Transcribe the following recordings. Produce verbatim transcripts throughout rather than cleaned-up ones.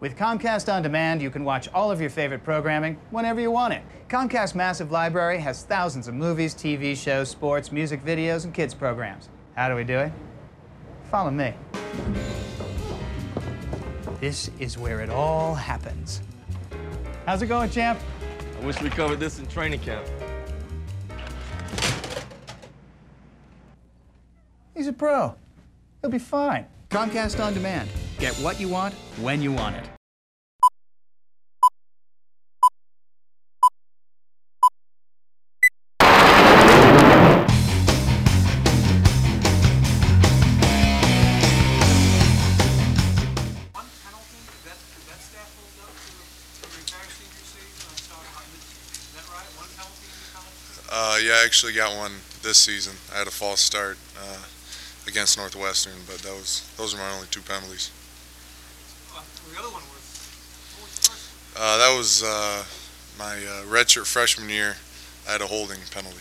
With Comcast On Demand, you can watch all of your favorite programming whenever you want it. Comcast's massive library has thousands of movies, T V shows, sports, music videos, and kids programs. How do we do it? Follow me. This is where it all happens. How's it going, champ? I wish we covered this in training camp. He's a pro. He'll be fine. Comcast On Demand. Get what you want, when you want it. Uh, yeah, I actually got one this season. I had a false start uh, against Northwestern, but that was those are my only two penalties. Uh, the other one was, what was the first one? Uh, that was uh, my uh, redshirt freshman year. I had a holding penalty.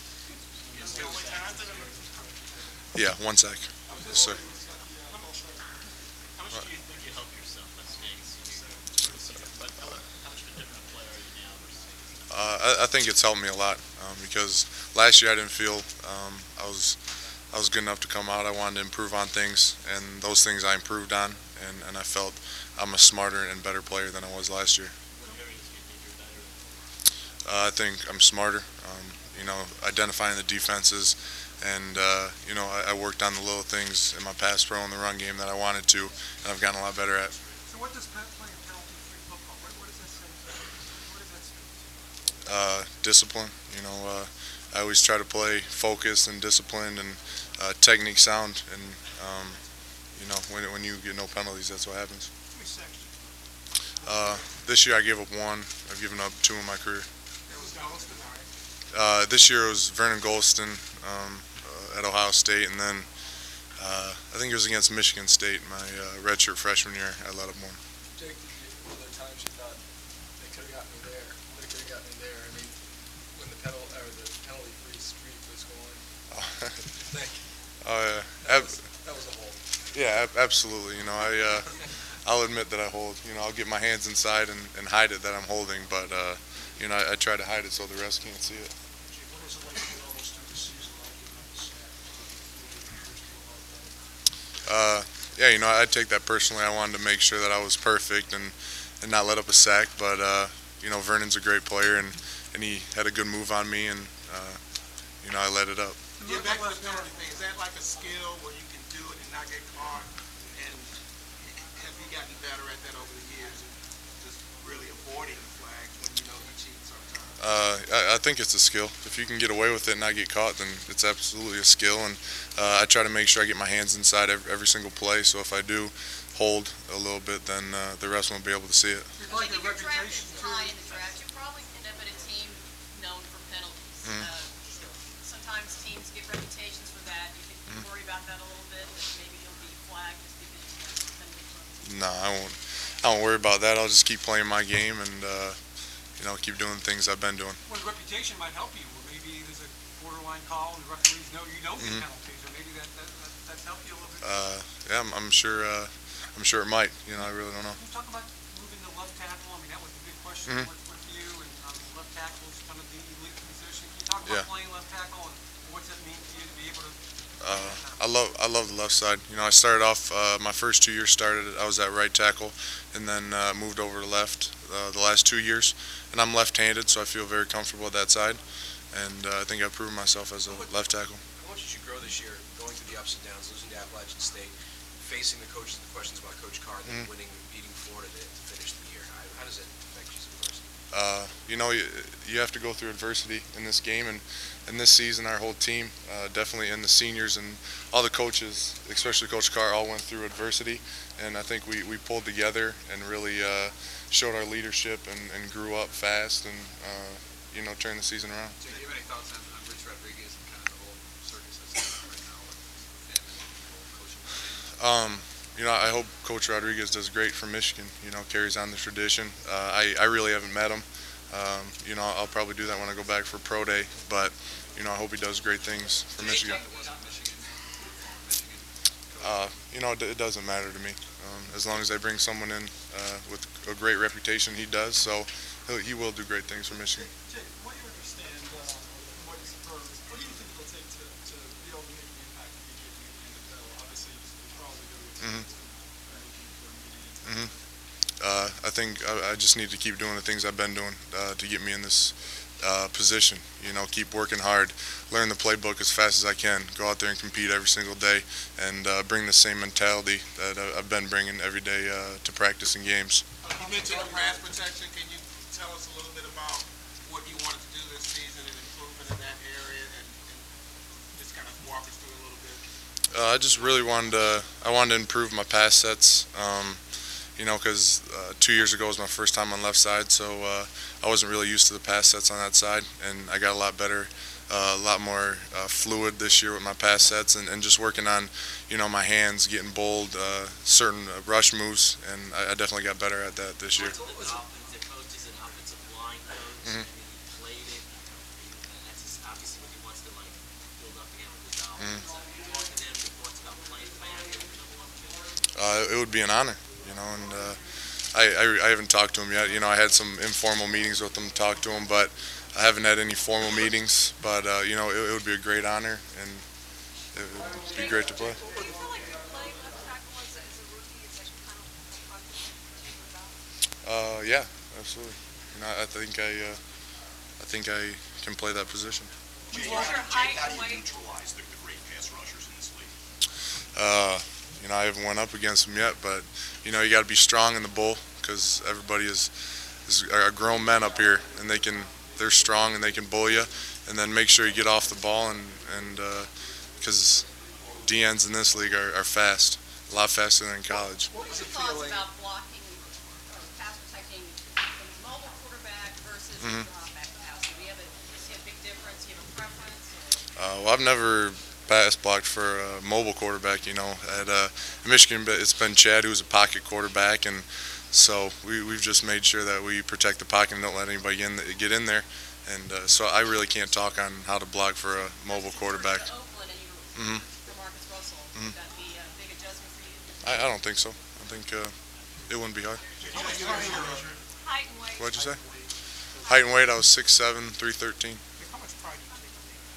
Yeah, one sec. Yes, sir. How much do you think you helped yourself by staying senior? But how much of a different player are you now versus? Uh, I, I think it's helped me a lot um, because last year I didn't feel um, I was I was good enough to come out. I wanted to improve on things, and those things I improved on, and, and I felt I'm a smarter and better player than I was last year. What areas do you think you're better in? Uh, I think I'm smarter. Um, you know, identifying the defenses, and uh, you know, I, I worked on the little things in my pass pro and the run game that I wanted to, and I've gotten a lot better at. So what does playing penalty-free football, what, what does that say? What does that speak to? Uh, discipline. You know, uh, I always try to play focused and disciplined and uh, technique sound, and um, you know, when when you get no penalties, that's what happens. How many sacks? Uh, this year I gave up one. I've given up two in my career. That was Golston, all right. Uh, this year it was Vernon Golston um, uh, at Ohio State, and then uh, I think it was against Michigan State, my uh, redshirt freshman year. I let up one. Jake, were there times you thought they could have got me there? They could have got me there. I mean, when the penalty or the penalty-free streak was going. Thank you. Oh yeah, That Ab was, that was a hold. yeah, ab absolutely. You know, I uh, I'll admit that I hold. You know, I'll get my hands inside and, and hide it that I'm holding, but uh, you know, I, I try to hide it so the rest can't see it. What was it like to be almost through the season like you had the sack? Uh, yeah, you know, I take that personally. I wanted to make sure that I was perfect and, and not let up a sack. But uh, you know, Vernon's a great player, and, and he had a good move on me, and uh, you know, I let it up. Yeah, back to the penalty thing. Is that like a skill where you can do it and not get caught? And have you gotten better at that over the years? Just really avoiding the flags when you know you cheat sometimes. Uh, I, I think it's a skill. If you can get away with it and not get caught, then it's absolutely a skill. And uh, I try to make sure I get my hands inside every, every single play. So if I do hold a little bit, then uh, the rest won't be able to see it. You like If your your draft is reputation high in too. the draft, you probably end up at a team known for penalties. Mhm. Uh, sometimes teams get reputations for that. You can Mhm. worry about that a little bit, that maybe you'll be flagged just because you have some penalty. No, I won't. I won't worry about that. I'll just keep playing my game and uh, you know, keep doing things I've been doing. Well, the reputation might help you, or maybe there's a borderline call and the referees know you don't get Mhm. penalties, or maybe that, that, that that's helped you a little bit. Uh, yeah, I'm, I'm sure. Uh, I'm sure it might. You know, I really don't know. Can you talk about moving the left tackle? I mean, that was the big question Mhm. with, with you, and um, left tackle is kind of the elite position. Can you talk about Yeah. playing left tackle and what's that mean to you to be able to? Uh, I love I love the left side. You know, I started off uh, my first two years started I was at right tackle, and then uh, moved over to left uh, the last two years, and I'm left-handed, so I feel very comfortable at that side, and uh, I think I've proven myself as a left tackle. How much did you grow this year, going through the ups and downs, losing to Appalachian State, facing the coaches, the questions about Coach Carr, then Mhm. winning, beating Florida to, to finish the year? How, how does it affect you as a person? Uh, you know, you, you have to go through adversity in this game, and in this season, our whole team, uh, definitely, and the seniors and all the coaches, especially Coach Carr, all went through adversity, and I think we, we pulled together and really uh, showed our leadership and, and grew up fast and, uh, you know, turned the season around. Do you have any thoughts on, on Rich Rodriguez and kind of the whole circus that's going on right now with him and the whole coaching? Um, you know, I hope Coach Rodriguez does great for Michigan, you know, carries on the tradition. Uh, I, I really haven't met him. Um, you know, I'll probably do that when I go back for Pro Day, but, you know, I hope he does great things for Michigan. Uh, you know, it, it doesn't matter to me. Um, as long as I bring someone in uh, with a great reputation, he does. So he'll, he will do great things for Michigan. Jake, what do you understand, uh, what, is, or what do you think it'll take to, to be able to make the impact that you did in the N F L? Obviously, you're probably going to Mhm. mm-hmm. Mhm. Uh, I think I, I just need to keep doing the things I've been doing uh, to get me in this uh, position. You know, keep working hard, learn the playbook as fast as I can, go out there and compete every single day, and uh, bring the same mentality that I- I've been bringing every day uh, to practice and games. You mentioned the pass protection. Can you tell us a little bit about what you wanted to do this season and improvement in that area, and, and just kind of walk us through a little bit? Uh, I just really wanted to. I wanted to improve my pass sets. Um, you know, because uh, two years ago was my first time on left side, so uh, I wasn't really used to the pass sets on that side, and I got a lot better, uh, a lot more uh, fluid this year with my pass sets, and, and just working on, you know, my hands, getting bold, uh, certain uh, rush moves, and I, I definitely got better at that this year. What's it with offensive coaches and offensive line coach? Mhm. I mean, he played it. And that's just obviously what he wants to like build up again with his offense. Mhm. So, talk to them, your thoughts about playing Miami over number one pick. Uh, it would be an honor, you know, and uh, I, I, I haven't talked to him yet. You know, I had some informal meetings with him, talked to him, but I haven't had any formal meetings. But uh, you know, it, it would be a great honor, and it would be great to play. Do you feel like you're playing left tackle as a, as a rookie? It's like kind of confident about? Uh, yeah, absolutely. You know, I think I, uh, I think I can play that position. What's your height and weight? neutralize the, the great pass rushers in this league? Uh, you know, I haven't went up against them yet, but you know, you got to be strong in the bull because everybody is, is are grown men up here, and they can, they're strong and they can bull you, and then make sure you get off the ball, and and because uh, D Ns in this league are, are fast, a lot faster than in college. What was your thoughts about blocking or pass protecting a mobile quarterback versus Mhm. a drop back pass? Do you have a, do you see a big difference? Do you have a preference? Or? Uh, well, I've never pass blocked for a mobile quarterback. You know, at uh, Michigan, but it's been Chad who's a pocket quarterback, and so we, we've just made sure that we protect the pocket and don't let anybody in, get in there. And uh, so I really can't talk on how to block for a mobile quarterback. To Oakland and you Mhm. for Marcus Russell, Mhm. would that be a big adjustment for you? I, I don't think so. I think uh, it wouldn't be hard. Height and weight. What'd you say? Height and weight, I was six seven, three thirteen. How much pride do you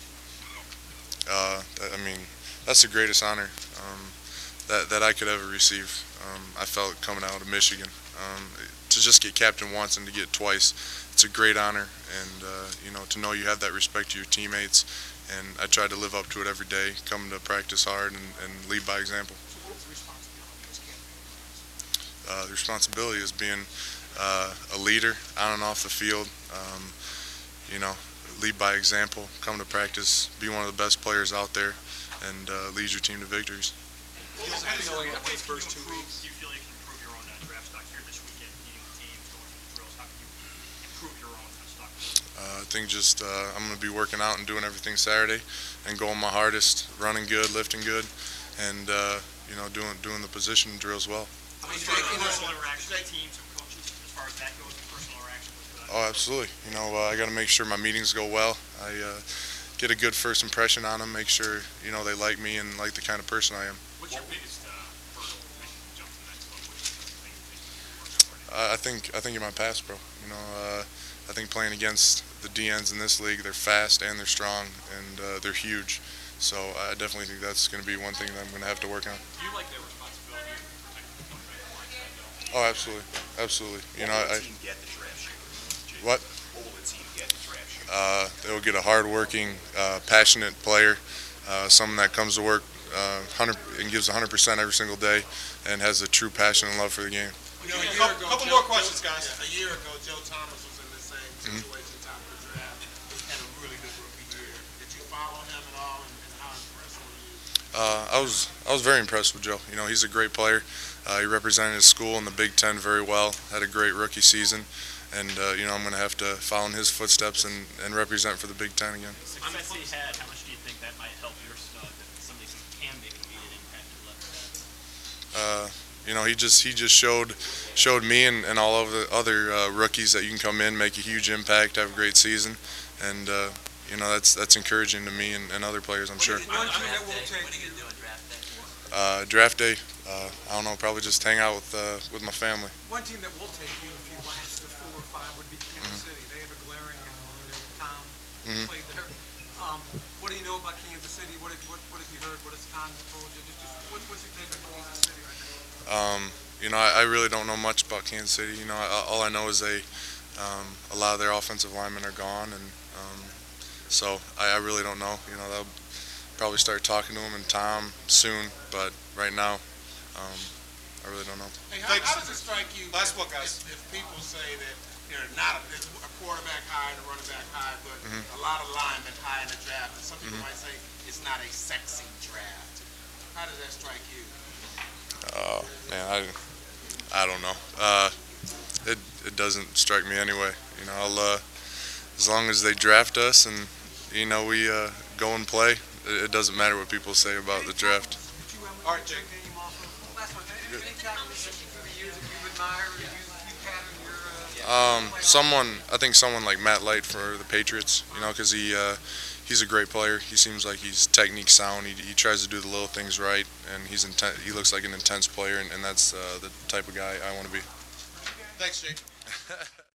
take in that? Uh, I mean, that's the greatest honor um, that, that I could ever receive. Um, I felt coming out of Michigan. Um, to just get captain once and to get twice, it's a great honor. And, uh, you know, to know you have that respect to your teammates. And I try to live up to it every day, come to practice hard and, and lead by example. So what was the responsibility as captain? Uh, the responsibility is being uh, a leader on and off the field. Um, you know, lead by example, come to practice, be one of the best players out there, and uh, lead your team to victories. What was the feeling after these first two weeks? Do you feel you can improve your own uh, draft stock here this weekend, meeting with teams, going through drills? How can you improve your own uh, stock? Uh, I think just uh, I'm going to be working out and doing everything Saturday and going my hardest, running good, lifting good, and uh, you know, doing doing the position drills well. How many personal interaction with teams and coaches as far as that goes, personal interaction with uh, Oh, absolutely. You know, uh, I got to make sure my meetings go well. I uh, get a good first impression on them, make sure, you know, they like me and like the kind of person I am. What's your biggest uh, hurdle when you jump to the next level? What's the thing you think you're working hard Uh, at? I think I think in my past, bro. You know, uh, I think playing against the D Ns in this league, they're fast and they're strong and uh, they're huge. So I definitely think that's going to be one thing that I'm going to have to work on. Do you like the responsibility of protecting the quarterback line side, though? Oh, absolutely, absolutely. You know, I, get the draft share? what? What will the team get the draft share? Uh, they'll get a hard-working, uh, passionate player, uh, someone that comes to work uh, one hundred and gives one hundred percent every single day, and has a true passion and love for the game. You know, a year Couple- ago, couple Joe- more questions, Joe- guys. yeah, A year ago, Joe Thomas was in the same Mhm. situation, top of the draft. He had a really good rookie year. Did you follow him at all, and, and how impressed were you? Uh, I was I was very impressed with Joe. You know, he's a great player. Uh, he represented his school in the Big Ten very well. Had a great rookie season, and uh, you know, I'm going to have to follow in his footsteps and, and represent for the Big Ten again. Success he had, how much do you think that might help your uh, that somebody can make an immediate impact at left side? Uh, you know, he just he just showed showed me and, and all of the other uh, rookies that you can come in, make a huge impact, have a great season, and uh, you know, that's that's encouraging to me and, and other players, I'm sure. One team that will take What are you going to do on draft day? Uh, draft day, uh, I don't know, probably just hang out with uh, with my family. One team that will take you if you last to four or five would be Kansas Mm-hmm. City. They have a glaring, uh, Tom Mhm. played there. Um, what do you know about Kansas City? What have, what, what have you heard? What has Tom told you? Just, just, what, what's your take on Kansas City right now? Um, you know, I, I really don't know much about Kansas City. You know, I, all I know is they um, a lot of their offensive linemen are gone, and um, so I, I really don't know. You know, they'll probably start talking to him and Tom soon, but right now, um, I really don't know. Hey, how, how does it strike you Last if, one, guys. if, if people say that they're not a, there's a quarterback high and a running back high, but Mhm. a lot of linemen high in the draft, and some people Mhm. might say it's not a sexy draft. How does that strike you? Oh man, I, I don't know. Uh, it it doesn't strike me anyway. You know, I'll, uh, as long as they draft us and you know we uh, go and play, it, it doesn't matter what people say about the draft. All right, Jake. Last one. Any, any tackles through the years that you admire or you, you've had in your uh, Um, someone, I think someone like Matt Light for the Patriots, you know, because he uh, he's a great player. He seems like he's technique sound. He, he tries to do the little things right, and he's inten- he looks like an intense player, and, and that's uh, the type of guy I want to be. Thanks, Jake.